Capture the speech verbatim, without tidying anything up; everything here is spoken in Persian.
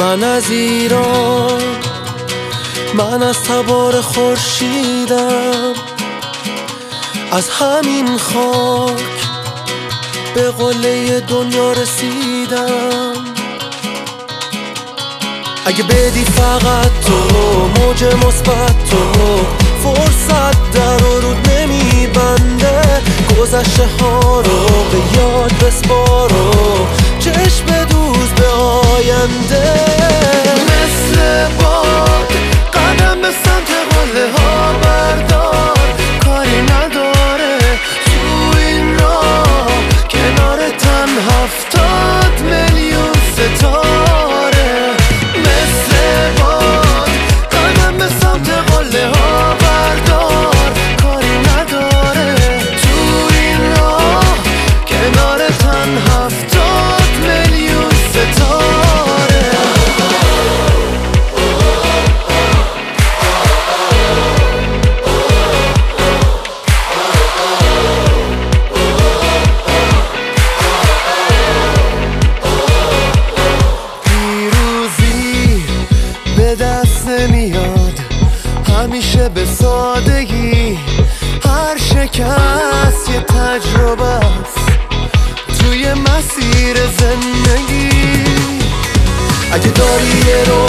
من از ایران، من از تبار خورشیدم، از همین خاک به قله دنیا رسیدم. اگه بدی فقط تو موج مثبت، تو فرصت در و رود نمیبنده، گذشته ها رو به یاد بسپارو، چشم دوز به آینده. مثل باد قدم به سمت قله ها بردار، کاری نداره تو این راه کنار تن هفتاد میلیون ستاره. مثل باد قدم به سمت قله ها بردار، کاری نداره تو این راه کنار تن هفتاد میلیون ستاره. به دست نمیاد همیشه به سادگی، هر شکست یه تجربه است توی مسیر زندگی. اگه داری یه رو